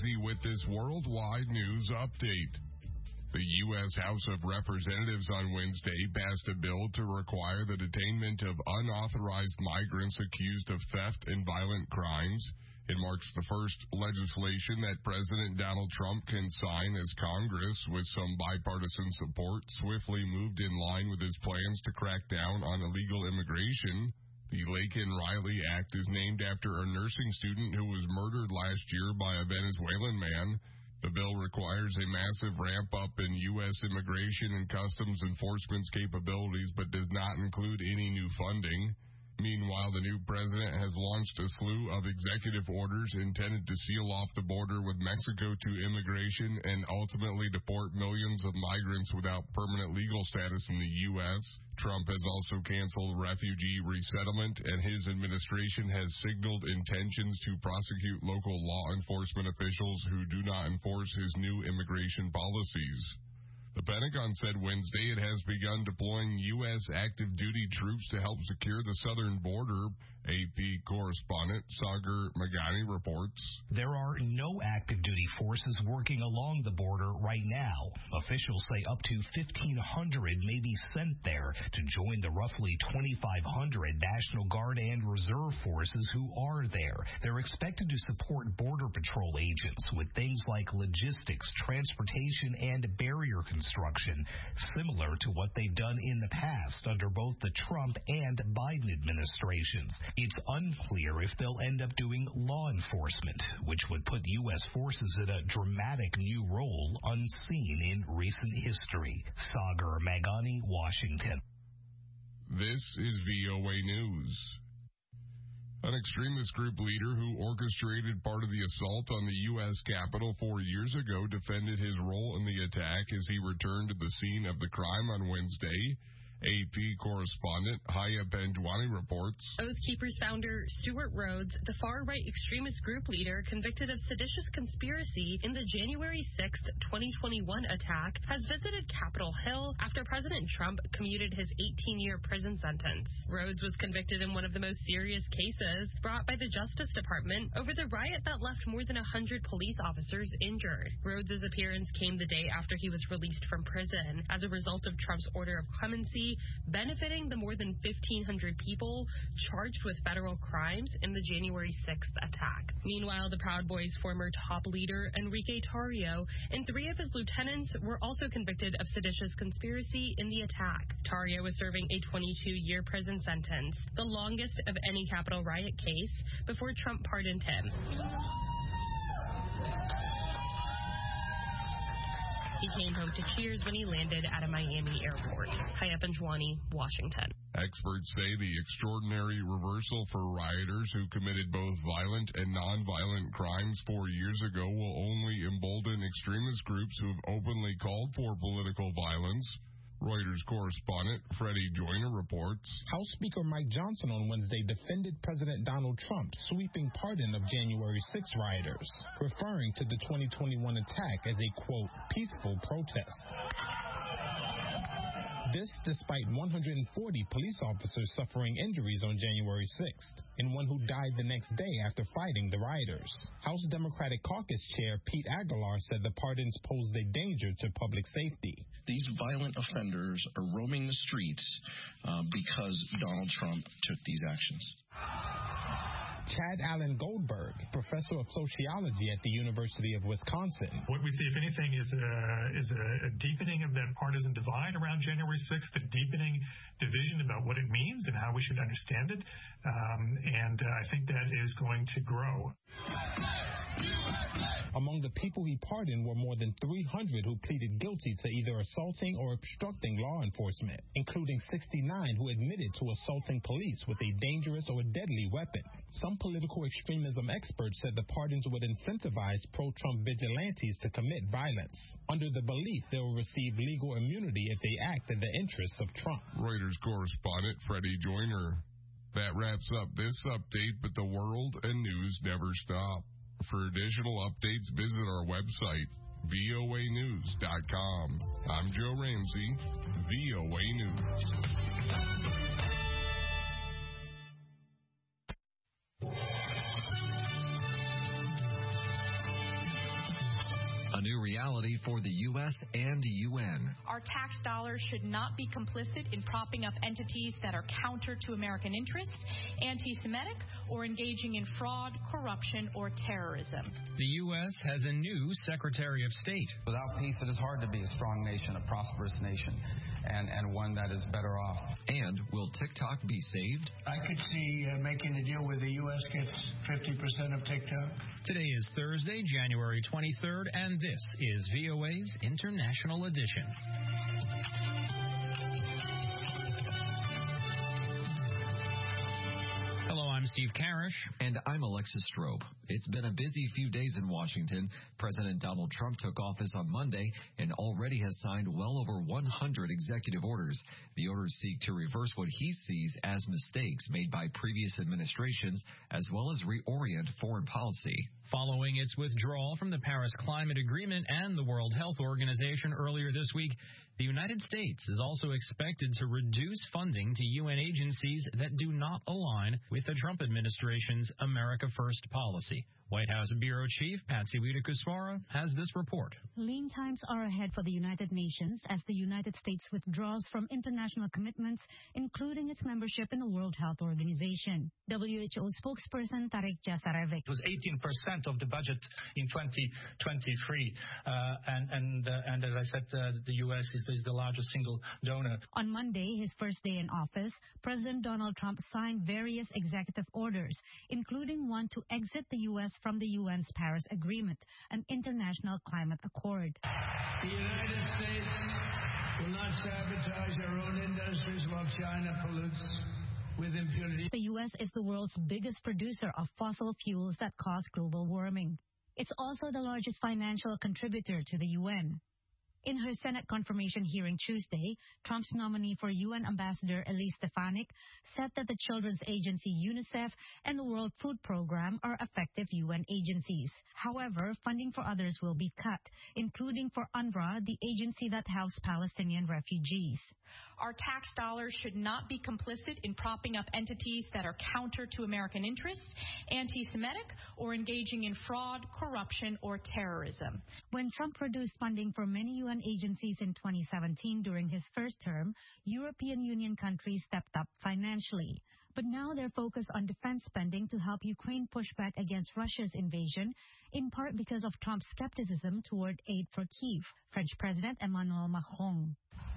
Ramsey with this worldwide news update. The U.S. House of Representatives on Wednesday passed a bill to require the detainment of unauthorized migrants accused of theft and violent crimes. It marks the first legislation that President Donald Trump can sign as Congress, with some bipartisan support, swiftly moved in line with his plans to crack down on illegal immigration. The Laken Riley Act is named after a nursing student who was murdered last year by a Venezuelan man. The bill requires a massive ramp-up in U.S. immigration and customs enforcement's capabilities, but does not include any new funding. Meanwhile, the new president has launched a slew of executive orders intended to seal off the border with Mexico to immigration and ultimately deport millions of migrants without permanent legal status in the U.S. Trump has also canceled refugee resettlement, and his administration has signaled intentions to prosecute local law enforcement officials who do not enforce his new immigration policies. The Pentagon said Wednesday it has begun deploying U.S. active duty troops to help secure the southern border. AP correspondent Sagar Meghani reports. There are no active duty forces working along the border right now. Officials say up to 1,500 may be sent there to join the roughly 2,500 National Guard and Reserve forces who are there. They're expected to support Border Patrol agents with things like logistics, transportation, and barrier construction, similar to what they've done in the past under both the Trump and Biden administrations. It's unclear if they'll end up doing law enforcement, which would put U.S. forces in a dramatic new role unseen in recent history. Sagar Meghani, Washington. This is VOA News. An extremist group leader who orchestrated part of the assault on the U.S. Capitol 4 years ago defended his role in the attack as he returned to the scene of the crime on Wednesday. AP correspondent Haya Benjwani reports. Oath Keepers founder Stewart Rhodes, the far-right extremist group leader convicted of seditious conspiracy in the January 6, 2021 attack, has visited Capitol Hill after President Trump commuted his 18-year prison sentence. Rhodes was convicted in one of the most serious cases brought by the Justice Department over the riot that left more than 100 police officers injured. Rhodes' appearance came the day after he was released from prison as a result of Trump's order of clemency, benefiting the more than 1,500 people charged with federal crimes in the January 6th attack. Meanwhile, the Proud Boys' former top leader, Enrique Tarrio, and 3 of his lieutenants were also convicted of seditious conspiracy in the attack. Tarrio was serving a 22-year prison sentence, the longest of any Capitol riot case, before Trump pardoned him. He came home to cheers when he landed at a Miami airport. Haya Benjwani, Washington. Experts say the extraordinary reversal for rioters who committed both violent and nonviolent crimes 4 years ago will only embolden extremist groups who have openly called for political violence. Reuters correspondent Freddie Joyner reports. House Speaker Mike Johnson on Wednesday defended President Donald Trump's sweeping pardon of January 6 rioters, referring to the 2021 attack as a, quote, peaceful protest. This despite 140 police officers suffering injuries on January 6th, and one who died the next day after fighting the rioters. House Democratic Caucus Chair Pete Aguilar said the pardons posed a danger to public safety. These violent offenders are roaming the streets because Donald Trump took these actions. Chad Allen Goldberg, professor of sociology at the University of Wisconsin. What we see, if anything, is a deepening of that partisan divide around January 6th, a deepening division about what it means and how we should understand it. And I think that is going to grow. Among the people he pardoned were more than 300 who pleaded guilty to either assaulting or obstructing law enforcement, including 69 who admitted to assaulting police with a dangerous or deadly weapon. Some political extremism experts said the pardons would incentivize pro-Trump vigilantes to commit violence, under the belief they will receive legal immunity if they act in the interests of Trump. Reuters correspondent Freddie Joyner. That wraps up this update, but the world and news never stop. For additional updates, visit our website, voanews.com. I'm Joe Ramsey, VOA News. reality for the U.S. and the UN. Our tax dollars should not be complicit in propping up entities that are counter to American interests, anti-Semitic, or engaging in fraud, corruption, or terrorism. The U.S. has a new Secretary of State. Without peace, it is hard to be a strong nation, a prosperous nation, and one that is better off. And will TikTok be saved? I could see making a deal where the U.S. gets 50% of TikTok. Today is Thursday, January 23rd, and this is VOA's International Edition. Hello, I'm Steve Karish. And I'm Alexis Strobe. It's been a busy few days in Washington. President Donald Trump took office on Monday and already has signed well over 100 executive orders. The orders seek to reverse what he sees as mistakes made by previous administrations, as well as reorient foreign policy. Following its withdrawal from the Paris Climate Agreement and the World Health Organization earlier this week, the United States is also expected to reduce funding to UN agencies that do not align with the Trump administration's America First policy. White House Bureau Chief Patsy Widakuswara has this report. Lean times are ahead for the United Nations as the United States withdraws from international commitments, including its membership in the World Health Organization. WHO spokesperson Tareq Jasarevic. It was 18% of the budget in 2023, and as I said, the U.S. is the largest single donor. On Monday, his first day in office, President Donald Trump signed various executive orders, including one to exit the U.S. from the UN's Paris Agreement, an international climate accord. The United States will not sabotage our own industries while China pollutes with impunity. The U.S. is the world's biggest producer of fossil fuels that cause global warming. It's also the largest financial contributor to the UN. In her Senate confirmation hearing Tuesday, Trump's nominee for UN Ambassador Elise Stefanik said that the Children's Agency UNICEF and the World Food Program are effective UN agencies. However, funding for others will be cut, including for UNRWA, the agency that houses Palestinian refugees. Our tax dollars should not be complicit in propping up entities that are counter to American interests, anti-Semitic, or engaging in fraud, corruption, or terrorism. When Trump reduced funding for many UN agencies in 2017 during his first term, European Union countries stepped up financially. But now they're focused on defense spending to help Ukraine push back against Russia's invasion, in part because of Trump's skepticism toward aid for Kyiv. French President Emmanuel Macron.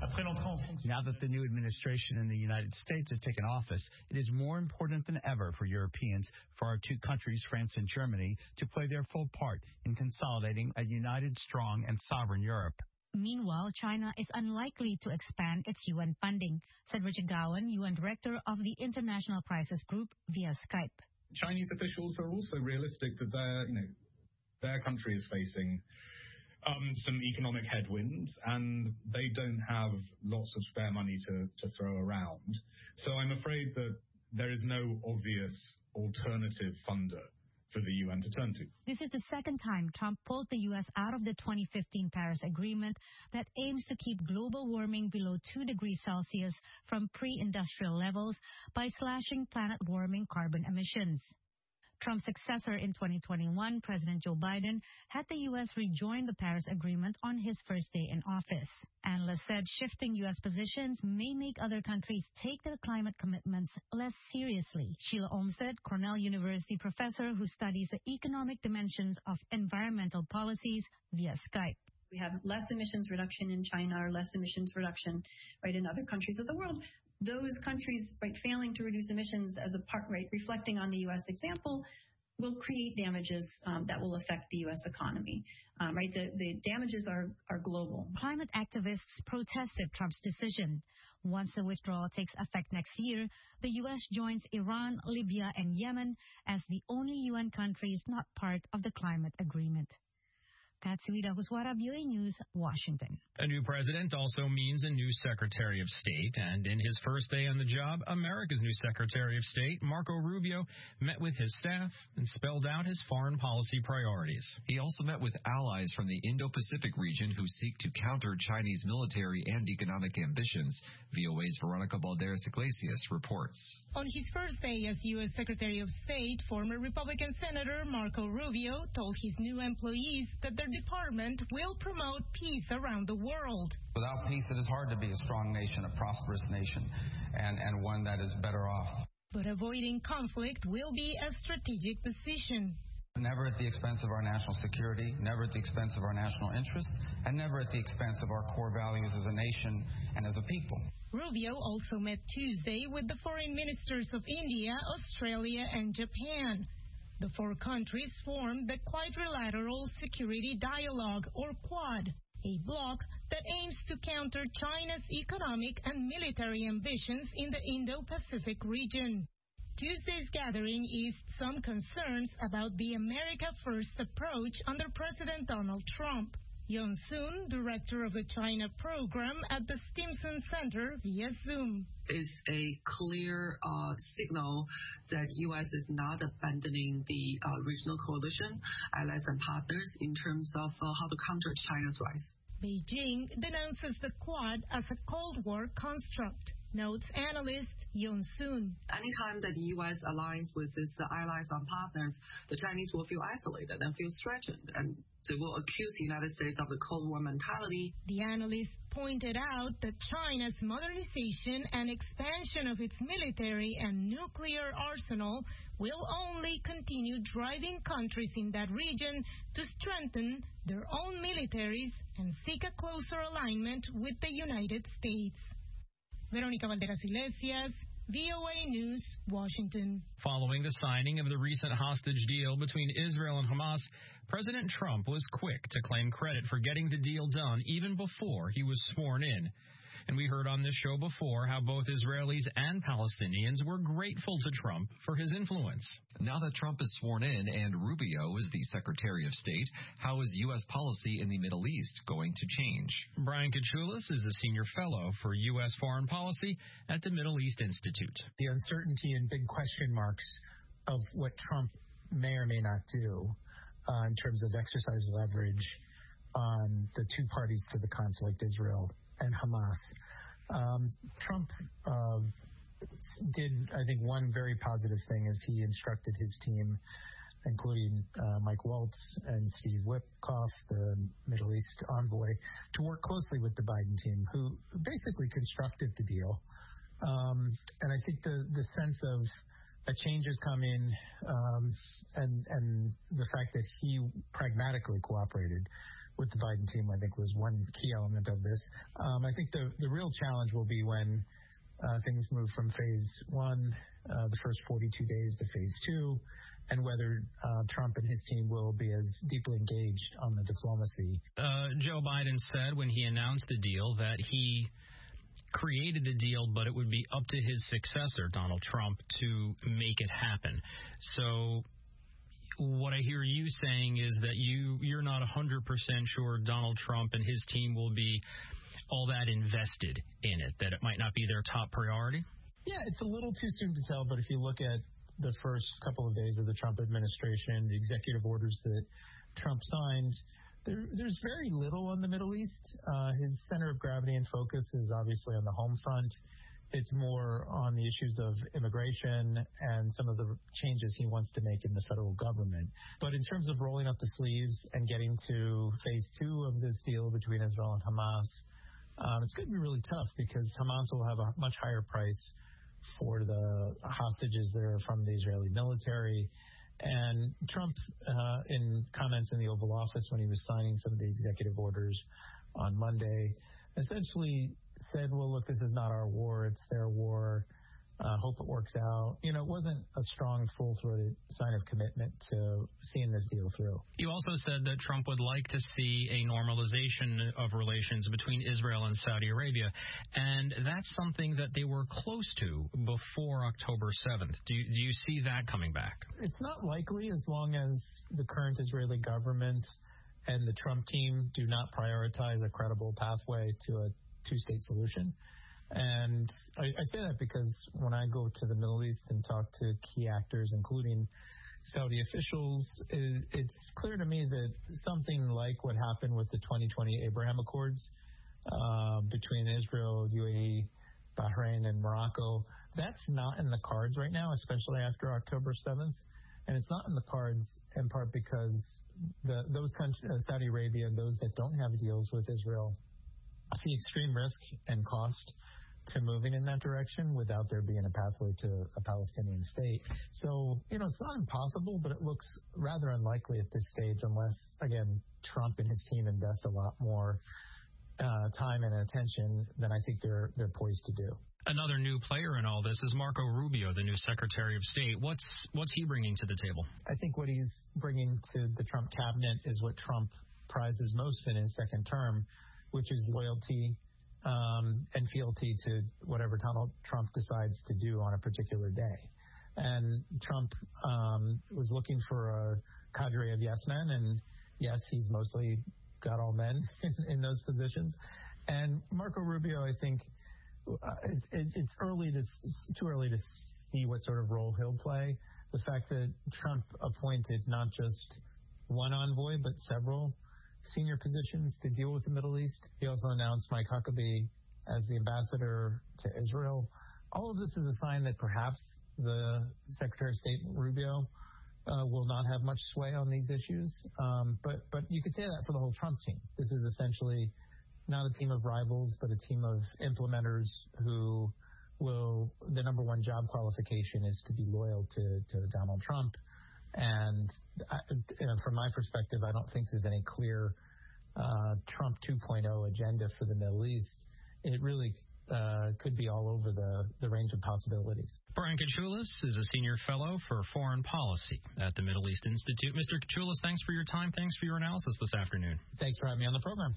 Now that the new administration in the United States has taken office, it is more important than ever for Europeans, for our two countries, France and Germany, to play their full part in consolidating a united, strong, and sovereign Europe. Meanwhile, China is unlikely to expand its UN funding, said Richard Gowan, UN Director of the International Crisis Group, via Skype. Chinese officials are also realistic that their country is facing some economic headwinds, and they don't have lots of spare money to throw around. So I'm afraid that there is no obvious alternative funder for the UN to turn to. This is the second time Trump pulled the U.S. out of the 2015 Paris Agreement that aims to keep global warming below 2 degrees Celsius from pre-industrial levels by slashing planet-warming carbon emissions. Trump's successor in 2021, President Joe Biden, had the U.S. rejoin the Paris Agreement on his first day in office. Analysts said shifting U.S. positions may make other countries take their climate commitments less seriously. Sheila Olmsted, Cornell University professor who studies the economic dimensions of environmental policies, via Skype. We have less emissions reduction in China or less emissions reduction in other countries of the world. Those countries, failing to reduce emissions as a part, reflecting on the U.S. example, will create damages that will affect the U.S. economy. The damages are global. Climate activists protested Trump's decision. Once the withdrawal takes effect next year, the U.S. joins Iran, Libya, and Yemen as the only UN countries not part of the climate agreement. Patsy Widakuswara, VOA News, Washington. A new president also means a new Secretary of State, and in his first day on the job, America's new Secretary of State, Marco Rubio, met with his staff and spelled out his foreign policy priorities. He also met with allies from the Indo-Pacific region who seek to counter Chinese military and economic ambitions. VOA's Veronica Balderas-Iglesias reports. On his first day as U.S. Secretary of State, former Republican Senator Marco Rubio told his new employees that their their department will promote peace around the world. Without peace, it is hard to be a strong nation, a prosperous nation, and one that is better off. But avoiding conflict will be a strategic decision. Never at the expense of our national security, never at the expense of our national interests, and never at the expense of our core values as a nation and as a people. Rubio also met Tuesday with the foreign ministers of India, Australia, and Japan. The four countries formed the Quadrilateral Security Dialogue, or Quad, a bloc that aims to counter China's economic and military ambitions in the Indo-Pacific region. Tuesday's gathering eased some concerns about the America First approach under President Donald Trump. Yon Soon, director of the China program at the Stimson Center via Zoom. Is a clear signal that U.S. is not abandoning the regional coalition, allies and partners in terms of how to counter China's rise. Beijing denounces the Quad as a Cold War construct, notes analyst Yon Soon. Anytime that the U.S. aligns with its allies and partners, the Chinese will feel isolated and feel threatened, and they will accuse the United States of the Cold War mentality. The analyst pointed out that China's modernization and expansion of its military and nuclear arsenal will only continue driving countries in that region to strengthen their own militaries and seek a closer alignment with the United States. Verónica Valderas Iglesias, VOA News, Washington. Following the signing of the recent hostage deal between Israel and Hamas, President Trump was quick to claim credit for getting the deal done even before he was sworn in. And we heard on this show before how both Israelis and Palestinians were grateful to Trump for his influence. Now that Trump is sworn in and Rubio is the Secretary of State, how is U.S. policy in the Middle East going to change? Brian Kachulis is a senior fellow for U.S. foreign policy at the Middle East Institute. The uncertainty and big question marks of what Trump may or may not do in terms of exercise leverage on the two parties to the conflict, Israel and Hamas. Trump did, I think, one very positive thing is he instructed his team, including Mike Waltz and Steve Witkoff, the Middle East envoy, to work closely with the Biden team, who basically constructed the deal. And I think the sense of a change is coming, and the fact that he pragmatically cooperated with the Biden team, I think, was one key element of this. I think the real challenge will be when things move from phase one, the first 42 days, to phase two, and whether Trump and his team will be as deeply engaged on the diplomacy. Joe Biden said when he announced the deal that he created the deal, but it would be up to his successor, Donald Trump, to make it happen. So what I hear you saying is that you're not 100% sure Donald Trump and his team will be all that invested in it, that it might not be their top priority? Yeah, it's a little too soon to tell, but if you look at the first couple of days of the Trump administration, the executive orders that Trump signed, there's very little on the Middle East. His center of gravity and focus is obviously on the home front. It's more on the issues of immigration and some of the changes he wants to make in the federal government. But in terms of rolling up the sleeves and getting to phase two of this deal between Israel and Hamas, it's going to be really tough because Hamas will have a much higher price for the hostages that are from the Israeli military. And Trump, in comments in the Oval Office when he was signing some of the executive orders on Monday, essentially said, well, look, this is not our war, it's their war. Hope it works out. You know, it wasn't a strong, full-throated sign of commitment to seeing this deal through. You also said that Trump would like to see a normalization of relations between Israel and Saudi Arabia, and that's something that they were close to before October 7th. Do you see that coming back? It's not likely as long as the current Israeli government and the Trump team do not prioritize a credible pathway to a two-state solution. And I say that because when I go to the Middle East and talk to key actors, including Saudi officials, it's clear to me that something like what happened with the 2020 Abraham Accords between Israel, UAE, Bahrain, and Morocco, that's not in the cards right now, especially after October 7th. And it's not in the cards in part because those countries, Saudi Arabia and those that don't have deals with Israel, see extreme risk and cost to moving in that direction without there being a pathway to a Palestinian state. So, it's not impossible, but it looks rather unlikely at this stage unless, again, Trump and his team invest a lot more time and attention than I think they're poised to do. Another new player in all this is Marco Rubio, the new Secretary of State. What's he bringing to the table? I think what he's bringing to the Trump cabinet is what Trump prizes most in his second term, which is loyalty and fealty to whatever Donald Trump decides to do on a particular day. And Trump was looking for a cadre of yes men, and yes, he's mostly got all men in those positions. And Marco Rubio, I think, it's too early to see what sort of role he'll play. The fact that Trump appointed not just one envoy, but several senior positions to deal with the Middle East. He also announced Mike Huckabee as the ambassador to Israel. All of this is a sign that perhaps the Secretary of State, Rubio, will not have much sway on these issues. But you could say that for the whole Trump team. This is essentially not a team of rivals, but a team of implementers who the number one job qualification is to be loyal to Donald Trump. And from my perspective, I don't think there's any clear Trump 2.0 agenda for the Middle East. It really could be all over the range of possibilities. Brian Katsoulis is a senior fellow for foreign policy at the Middle East Institute. Mr. Katsoulis, thanks for your time. Thanks for your analysis this afternoon. Thanks for having me on the program.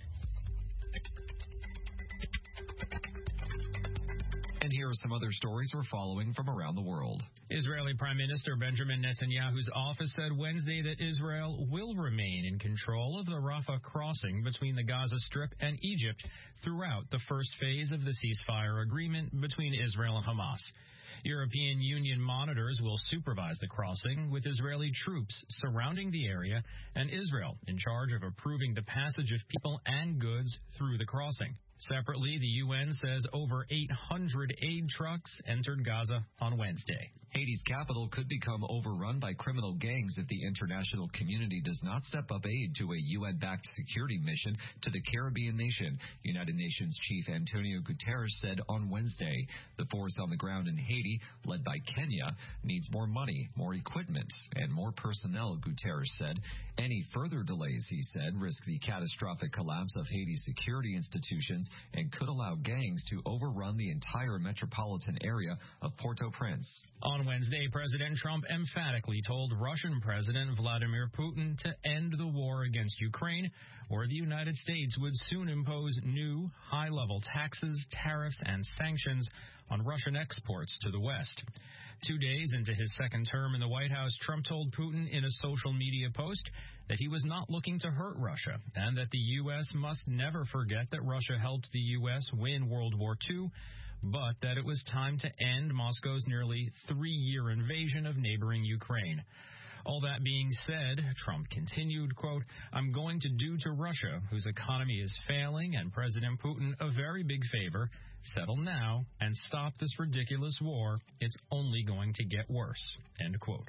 And here are some other stories we're following from around the world. Israeli Prime Minister Benjamin Netanyahu's office said Wednesday that Israel will remain in control of the Rafah crossing between the Gaza Strip and Egypt throughout the first phase of the ceasefire agreement between Israel and Hamas. European Union monitors will supervise the crossing, with Israeli troops surrounding the area and Israel in charge of approving the passage of people and goods through the crossing. Separately, the UN says over 800 aid trucks entered Gaza on Wednesday. Haiti's capital could become overrun by criminal gangs if the international community does not step up aid to a UN-backed security mission to the Caribbean nation, United Nations Chief Antonio Guterres said on Wednesday. The force on the ground in Haiti, led by Kenya, needs more money, more equipment, and more personnel, Guterres said. Any further delays, he said, risk the catastrophic collapse of Haiti's security institutions and could allow gangs to overrun the entire metropolitan area of Port-au-Prince. On Wednesday, President Trump emphatically told Russian President Vladimir Putin to end the war against Ukraine, or the United States would soon impose new, high-level taxes, tariffs, and sanctions on Russian exports to the West. 2 days into his second term in the White House, Trump told Putin in a social media post that he was not looking to hurt Russia and that the U.S. must never forget that Russia helped the U.S. win World War II, but that it was time to end Moscow's nearly 3-year invasion of neighboring Ukraine. All that being said, Trump continued, quote, "I'm going to do to Russia, whose economy is failing, and President Putin a very big favor. Settle now and stop this ridiculous war. It's only going to get worse," end quote.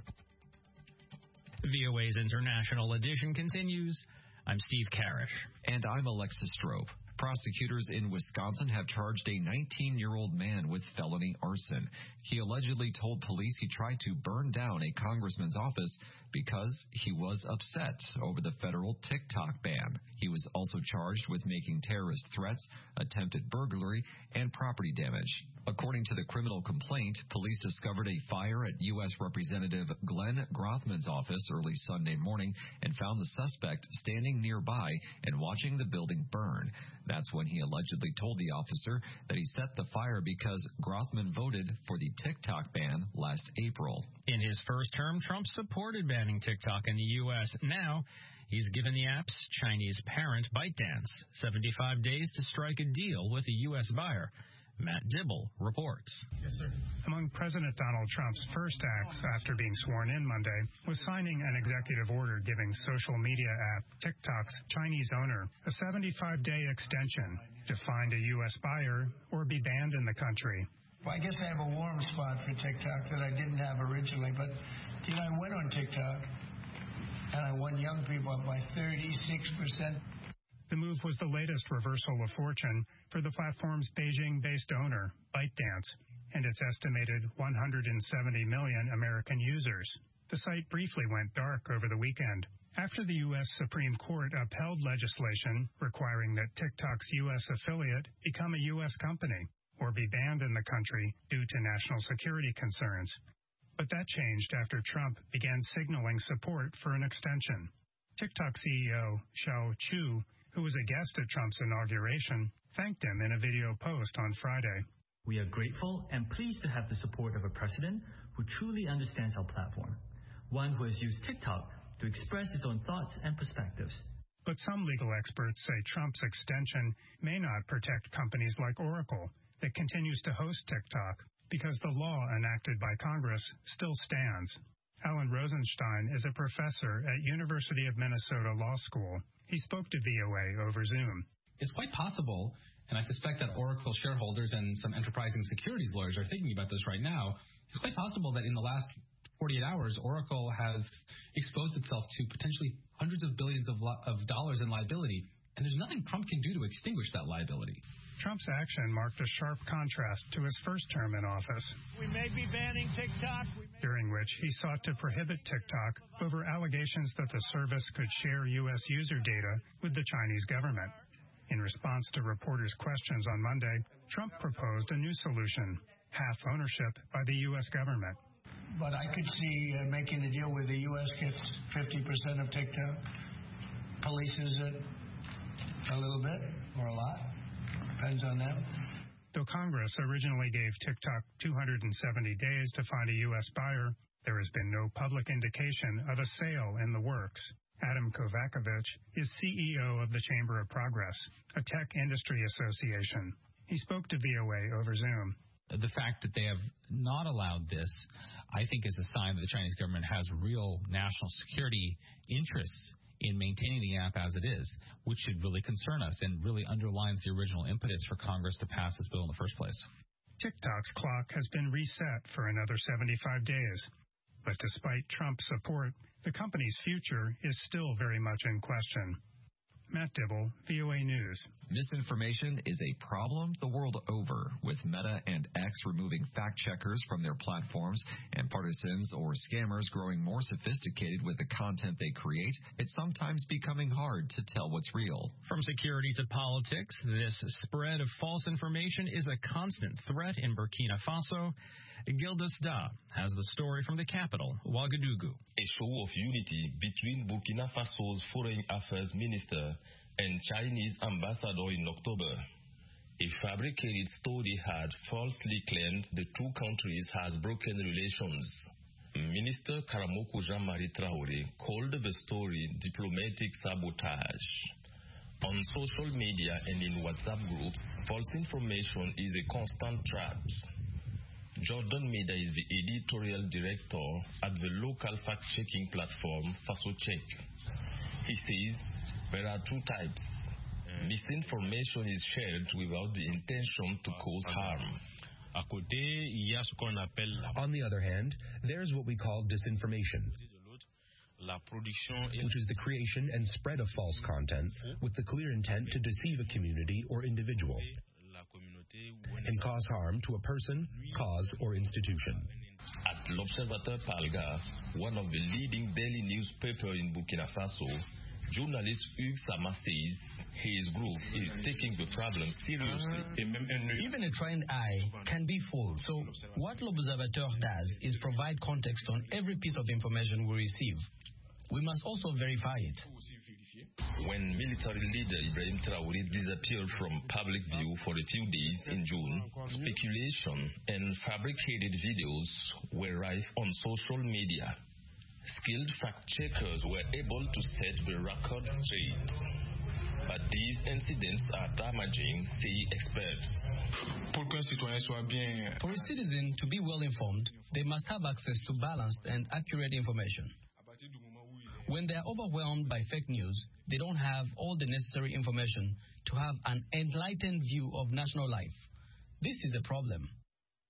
VOA's International Edition continues. I'm Steve Karish. And I'm Alexis Strope. Prosecutors in Wisconsin have charged a 19-year-old man with felony arson. He allegedly told police he tried to burn down a congressman's office because he was upset over the federal TikTok ban. He was also charged with making terrorist threats, attempted burglary, and property damage. According to the criminal complaint, police discovered a fire at U.S. Representative Glenn Grothman's office early Sunday morning and found the suspect standing nearby and watching the building burn. That's when he allegedly told the officer that he set the fire because Grothman voted for the TikTok ban last April. In his first term, Trump supported banning TikTok in the U.S. Now, he's given the app's Chinese parent, ByteDance, 75 days to strike a deal with a U.S. buyer. Matt Dibble reports. Yes, sir. Among President Donald Trump's first acts after being sworn in Monday was signing an executive order giving social media app TikTok's Chinese owner a 75-day extension to find a U.S. buyer or be banned in the country. Well, I guess I have a warm spot for TikTok that I didn't have originally, but I went on TikTok, and I won young people up by 36%. The move was the latest reversal of fortune for the platform's Beijing-based owner, ByteDance, and its estimated 170 million American users. The site briefly went dark over the weekend after the U.S. Supreme Court upheld legislation requiring that TikTok's U.S. affiliate become a U.S. company or be banned in the country due to national security concerns. But that changed after Trump began signaling support for an extension. TikTok CEO Shou Chew, who was a guest at Trump's inauguration, thanked him in a video post on Friday. We are grateful and pleased to have the support of a president who truly understands our platform, one who has used TikTok to express his own thoughts and perspectives. But some legal experts say Trump's extension may not protect companies like Oracle that continues to host TikTok because the law enacted by Congress still stands. Alan Rosenstein is a professor at University of Minnesota Law School. He spoke to VOA over Zoom. It's quite possible, and I suspect that Oracle shareholders and some enterprising securities lawyers are thinking about this right now, it's quite possible that in the last 48 hours, Oracle has exposed itself to potentially hundreds of billions of dollars in liability, and there's nothing Trump can do to extinguish that liability. Trump's action marked a sharp contrast to his first term in office. We may be banning TikTok. During which he sought to prohibit TikTok over allegations that the service could share U.S. user data with the Chinese government. In response to reporters' questions on Monday, Trump proposed a new solution, half ownership by the U.S. government. But I could see making a deal where the U.S. gets 50% of TikTok, polices it a little bit or a lot. Depends on them. Though Congress originally gave TikTok 270 days to find a U.S. buyer, there has been no public indication of a sale in the works. Adam Kovacevic is CEO of the Chamber of Progress, a tech industry association. He spoke to VOA over Zoom. The fact that they have not allowed this, I think, is a sign that the Chinese government has real national security interests in maintaining the app as it is, which should really concern us and really underlines the original impetus for Congress to pass this bill in the first place. TikTok's clock has been reset for another 75 days. But despite Trump's support, the company's future is still very much in question. Matt Dibble, VOA News. Misinformation is a problem the world over, with Meta and X removing fact-checkers from their platforms and partisans or scammers growing more sophisticated with the content they create. It's sometimes becoming hard to tell what's real. From security to politics, this spread of false information is a constant threat in Burkina Faso. Gildas Da has the story from the capital, Ouagadougou. A show of unity between Burkina Faso's Foreign Affairs Minister and Chinese ambassador in October. A fabricated story had falsely claimed the two countries has broken relations. Minister Karamoko Jean-Marie Traoré called the story diplomatic sabotage. On social media and in WhatsApp groups, false information is a constant trap. Jordan Meda is the editorial director at the local fact-checking platform FasoCheck. He says there are two types. Misinformation is shared without the intention to cause harm. On the other hand, there's what we call disinformation, which is the creation and spread of false content with the clear intent to deceive a community or individual and cause harm to a person, cause, or institution. At L'Observateur Palga, one of the leading daily newspapers in Burkina Faso, journalist Hugues Sama says his group is taking the problem seriously. Even a trained eye can be fooled. So what L'Observateur does is provide context on every piece of information we receive. We must also verify it. When military leader Ibrahim Traoré disappeared from public view for a few days in June, speculation and fabricated videos were rife on social media. Skilled fact-checkers were able to set the record straight. But these incidents are damaging, say experts. For a citizen to be well informed, they must have access to balanced and accurate information. When they are overwhelmed by fake news, they don't have all the necessary information to have an enlightened view of national life. This is the problem.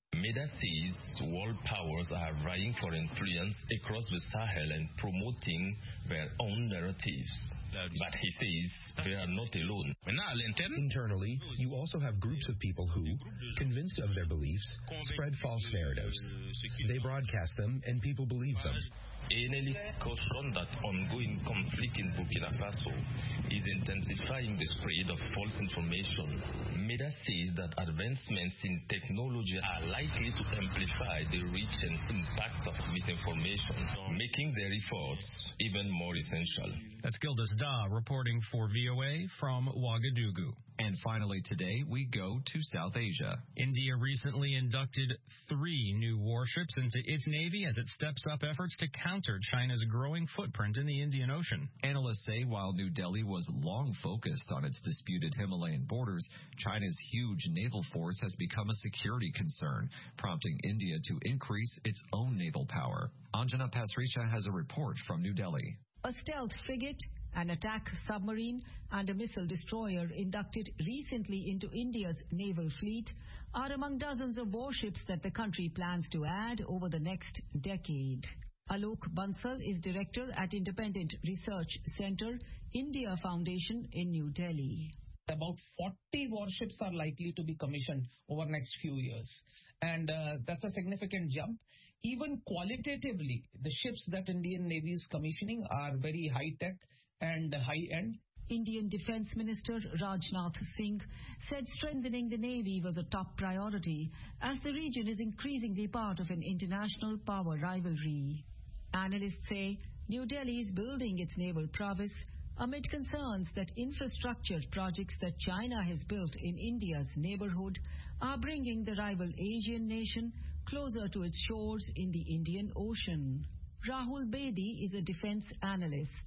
MEDA says world powers are vying for influence across the Sahel and promoting their own narratives. But he says they are not alone. Internally, you also have groups of people who, convinced of their beliefs, spread false narratives. They broadcast them and people believe them. Analysts caution that ongoing conflict in Burkina Faso is intensifying the spread of false information. MEDA says that advancements in technology are likely to amplify the reach and impact of misinformation, making their efforts even more essential. That's Gildas Da reporting for VOA from Ouagadougou. And finally today, we go to South Asia. India recently inducted 3 new warships into its Navy as it steps up efforts to counter China's growing footprint in the Indian Ocean. Analysts say while New Delhi was long focused on its disputed Himalayan borders, China's huge naval force has become a security concern, prompting India to increase its own naval power. Anjana Pasricha has a report from New Delhi. A stealth frigate, an attack submarine, and a missile destroyer inducted recently into India's naval fleet are among dozens of warships that the country plans to add over the next decade. Alok Bansal is director at Independent Research Center, India Foundation in New Delhi. About 40 warships are likely to be commissioned over the next few years. And that's a significant jump. Even qualitatively, the ships that Indian Navy is commissioning are very high-tech and high-end. Indian Defense Minister Rajnath Singh said strengthening the Navy was a top priority as the region is increasingly part of an international power rivalry. Analysts say New Delhi is building its naval prowess amid concerns that infrastructure projects that China has built in India's neighborhood are bringing the rival Asian nation closer to its shores in the Indian Ocean. Rahul Bedi is a defense analyst.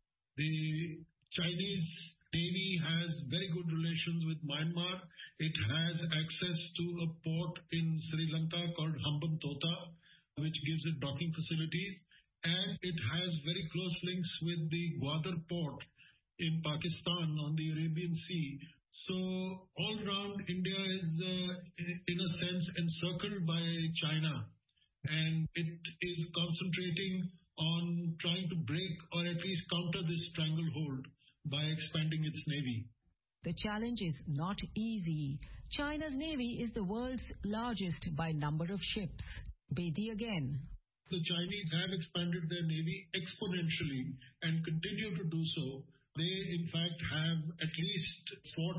The Chinese Navy has very good relations with Myanmar. It has access to a port in Sri Lanka called Hambantota, which gives it docking facilities. And it has very close links with the Gwadar port in Pakistan on the Arabian Sea. So all around, India is, in a sense, encircled by China. And it is concentrating on trying to break or at least counter this stranglehold by expanding its navy. The challenge is not easy. China's navy is the world's largest by number of ships. Bedi again. The Chinese have expanded their navy exponentially and continue to do so. They, in fact, have at least 4.5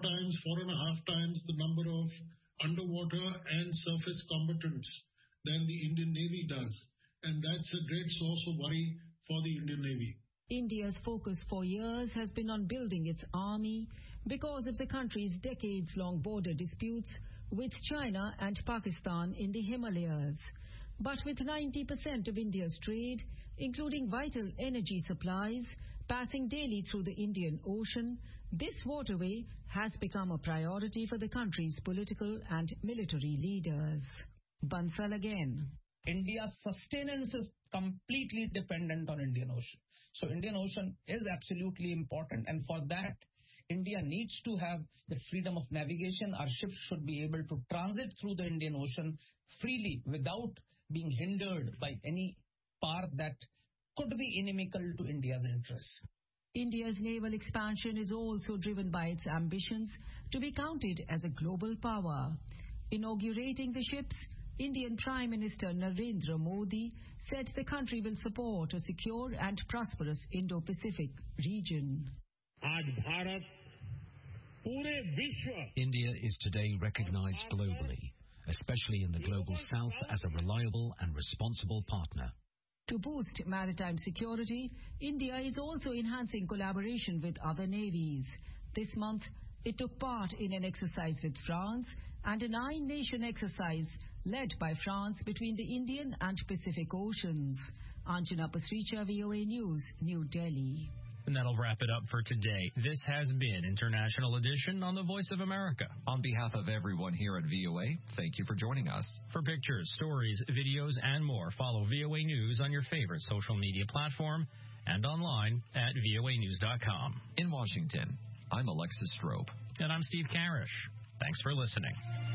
times the number of underwater and surface combatants than the Indian Navy does. And that's a great source of worry for the Indian Navy. India's focus for years has been on building its army because of the country's decades-long border disputes with China and Pakistan in the Himalayas. But with 90% of India's trade, including vital energy supplies, passing daily through the Indian Ocean, this waterway has become a priority for the country's political and military leaders. Bansal again. India's sustenance is completely dependent on Indian Ocean. So Indian Ocean is absolutely important. And for that, India needs to have the freedom of navigation. Our ships should be able to transit through the Indian Ocean freely without being hindered by any power that could be inimical to India's interests. India's naval expansion is also driven by its ambitions to be counted as a global power. Inaugurating the ships, Indian Prime Minister Narendra Modi said the country will support a secure and prosperous Indo-Pacific region. India is today recognized globally, especially in the global south, as a reliable and responsible partner. To boost maritime security, India is also enhancing collaboration with other navies. This month, it took part in an exercise with France and a 9-nation exercise led by France between the Indian and Pacific Oceans. Anjana Pasricha, VOA News, New Delhi. And that'll wrap it up for today. This has been International Edition on the Voice of America. On behalf of everyone here at VOA, thank you for joining us. For pictures, stories, videos, and more, follow VOA News on your favorite social media platform and online at voanews.com. In Washington, I'm Alexis Strope. And I'm Steve Karish. Thanks for listening.